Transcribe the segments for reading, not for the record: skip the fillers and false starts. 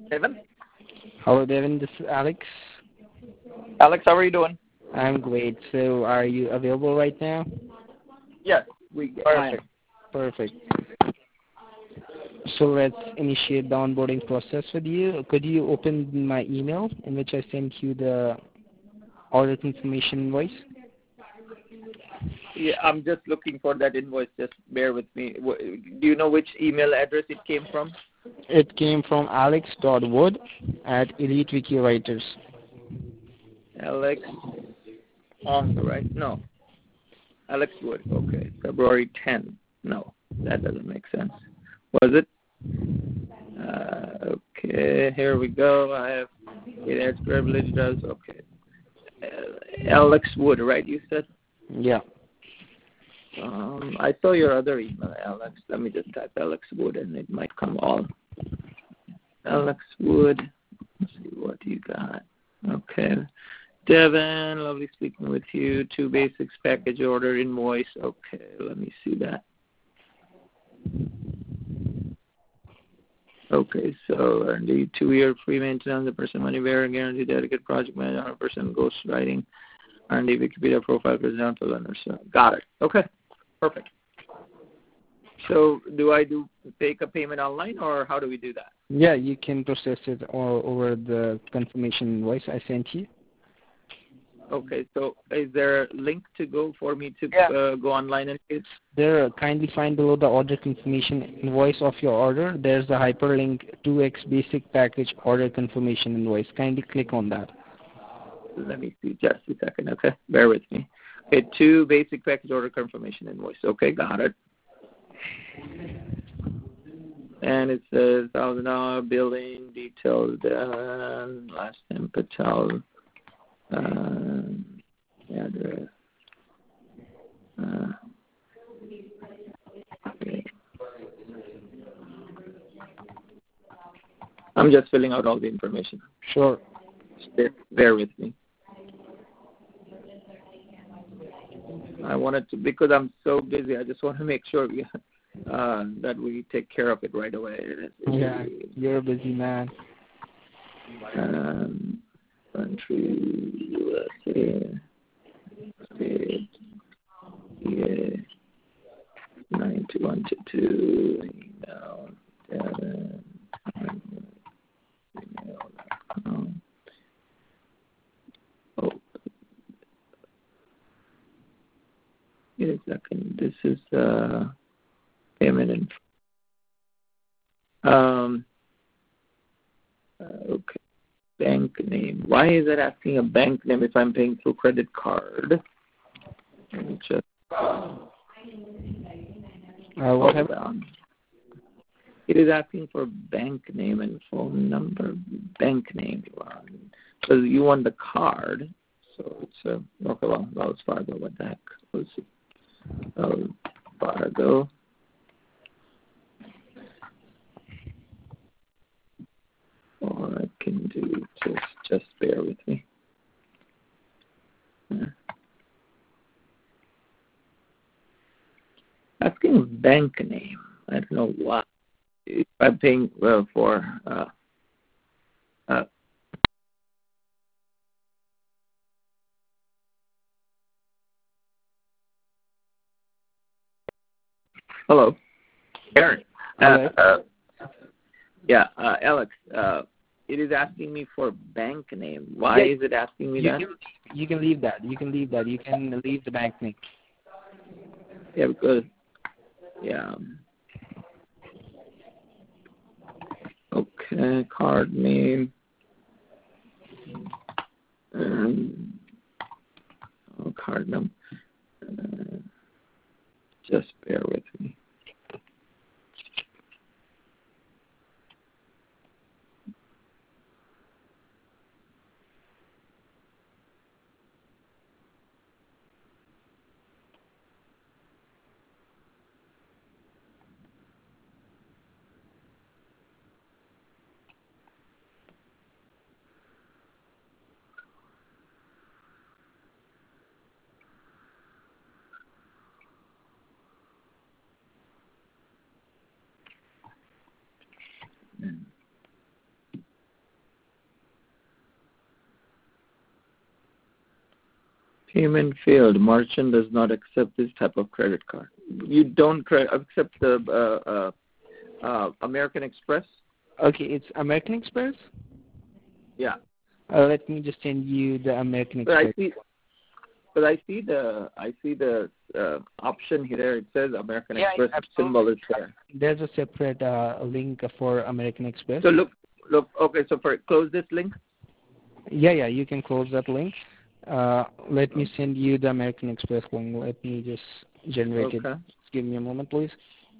Devin? Hello, Devin. This is Alex. Alex, how are you doing? I'm great. So, are you available right now? Yes, we are. Perfect. So, let's initiate the onboarding process with you. Could you open my email in which I sent you the order confirmation invoice? Yeah, I'm just looking for that invoice. Just bear with me. Do you know which email address it came from? It came from alex.wood@EliteWikiWriters. Alex Ong, right? No. Alex Wood. Okay. February 10. No, that doesn't make sense. Was it? Okay, here we go. I have it as privilege does. Okay. Alex Wood, right? You said? Yeah. I saw your other email, Alex. Let me just type Alex Wood and it might come all. Alex Wood. Let's see what you got. Okay. Devin, lovely speaking with you. 2 basics package order invoice. Okay, let me see that. Okay, so R&D 2-year free maintenance, the person money bearer guarantee, dedicated project manager, 100% ghost writing, R&D Wikipedia profile, president, learners. Got it. Okay, perfect. So do I take a payment online, or how do we do that? Yeah, you can process it over the confirmation invoice I sent you. Okay, so is there a link to go for me to go online and pay? There, kindly find below the order confirmation invoice of your order. There's the hyperlink 2x basic package order confirmation invoice. Kindly click on that. Let me see just a second, okay? Bear with me. Okay, 2 basic package order confirmation invoice. Okay, got it. And it says $1,000 billing details done. Last name Patel. Address. Okay. I'm just filling out all the information. Sure. Bear with me. I wanted to, because I'm so busy, I just want to make sure that we take care of it right away. Yeah, you're a busy man. Country, USA, state, yeah, 9122, email, Devin, email.com. Oh, wait a second. This is payment info. Okay. Bank name. Why is it asking a bank name if I'm paying through credit card? Let me just. What happened? It is asking for bank name and phone number. Bank name you want. Because you want the card. So it's okay, well, Wells Fargo. What the heck? Let's see. Wells Fargo. Or I can do just bear with me. Asking bank name. I don't know why. If I'm paying for hello, Aaron. Alex. It is asking me for bank name. Why is it asking me that? You can leave that. You can leave the bank name. Yeah, because Okay, card name. Card number. Just bear with me. Payment failed. Merchant does not accept this type of credit card. You don't accept the American Express? Okay, it's American Express? Yeah. Let me just send you the American Express. I see the option here. It says American Express symbol is there. There's a separate link for American Express. So look. Okay, so close this link. Yeah, you can close that link. Let me send you the American Express link. Let me just generate it. Just give me a moment, please.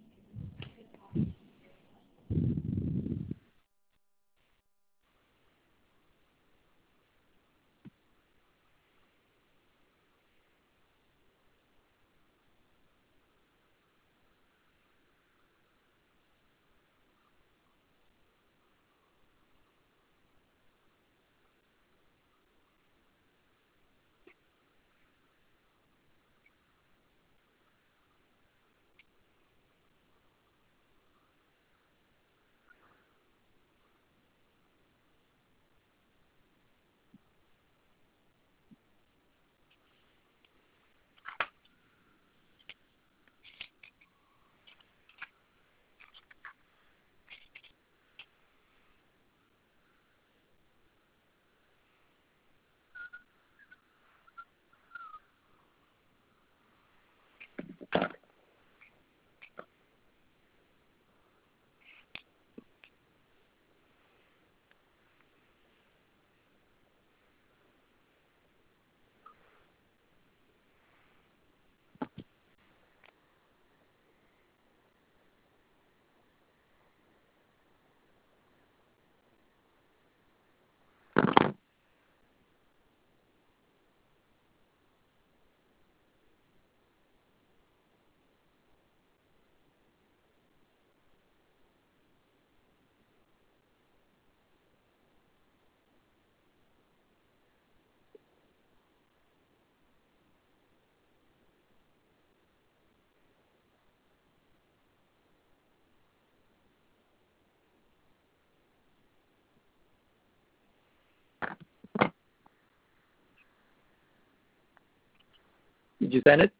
Did you send it?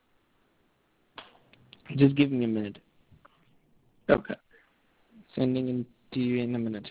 Just give me a minute. Okay. Sending it to you in a minute.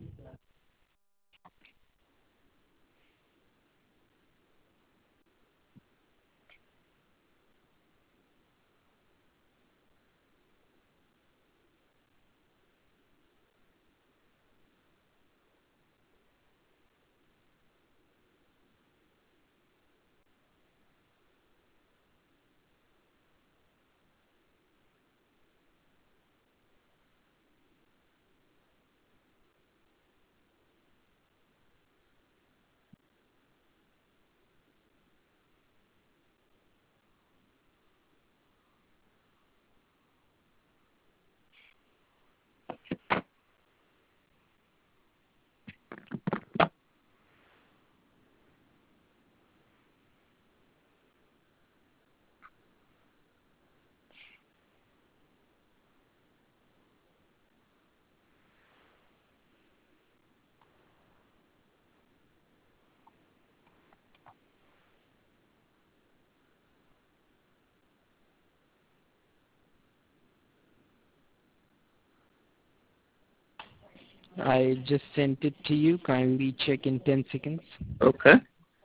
I just sent it to you. Kindly check in 10 seconds. Okay.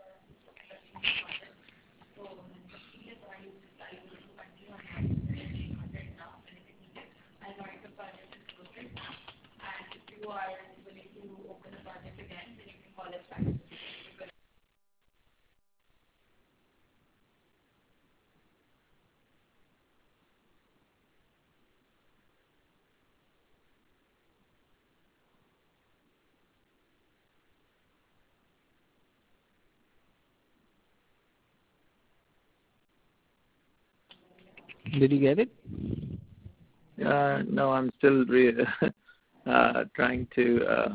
Did you get it? No, I'm still trying to.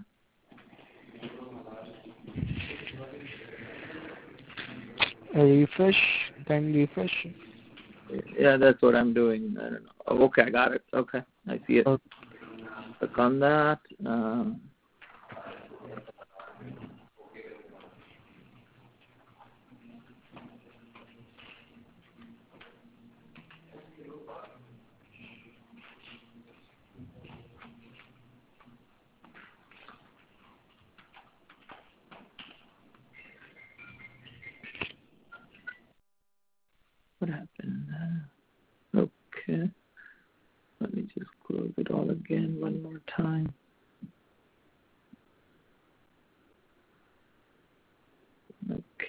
Refresh. Kindly refresh. Yeah, that's what I'm doing. I don't know. Oh, okay, I got it. Okay, I see it. Okay. Click on that.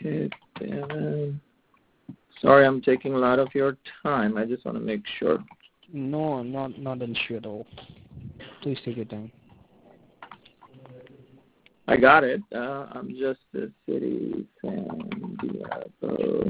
Okay, Devin. Sorry, I'm taking a lot of your time. I just want to make sure. No, not an issue at all. Please take your time. I got it. I'm just the city, San Diego.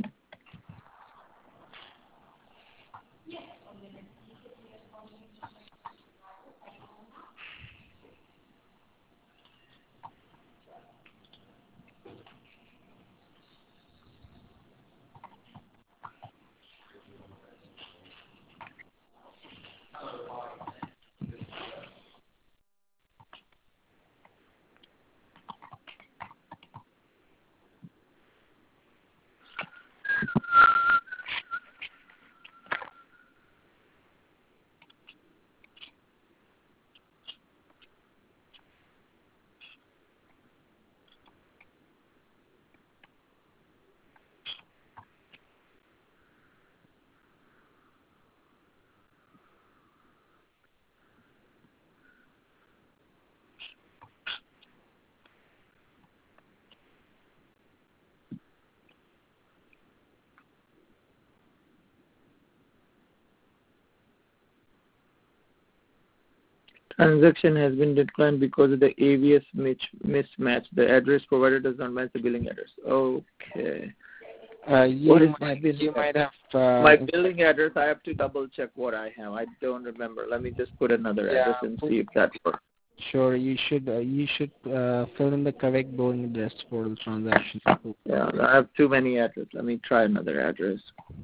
Transaction has been declined because of the AVS mismatch. The address provided does not match the billing address. Okay. You might have. My billing address, I have to double check what I have. I don't remember. Let me just put another address and see if that works. Sure, you should fill in the correct billing address for the transaction. Yeah, I have too many addresses. Let me try another address.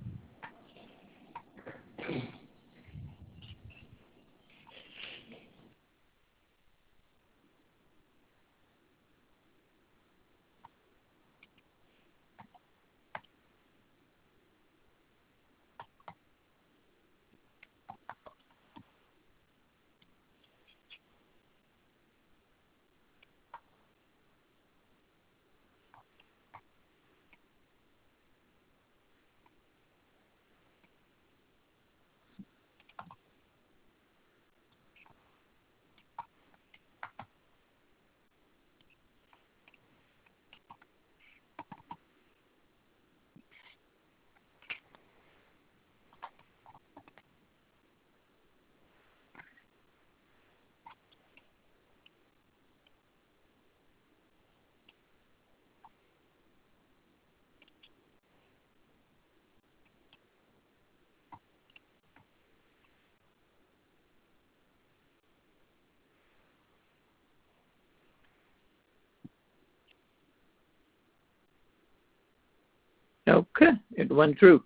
Okay, it went through.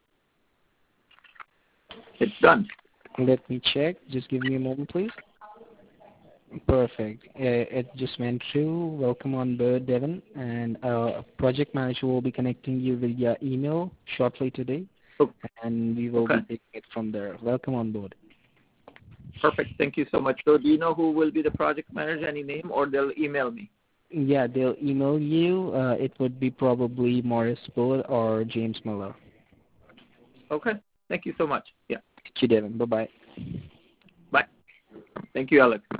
It's done. Let me check. Just give me a moment, please. Perfect. It just went through. Welcome on board, Devin. And project manager will be connecting you via email shortly today. Okay. And we will be taking it from there. Welcome on board. Perfect. Thank you so much. So do you know who will be the project manager, any name, or they'll email me? Yeah, they'll email you. It would be probably Morris Bullitt or James Miller. Okay. Thank you so much. Yeah. Thank you, Devin. Bye-bye. Bye. Thank you, Alex.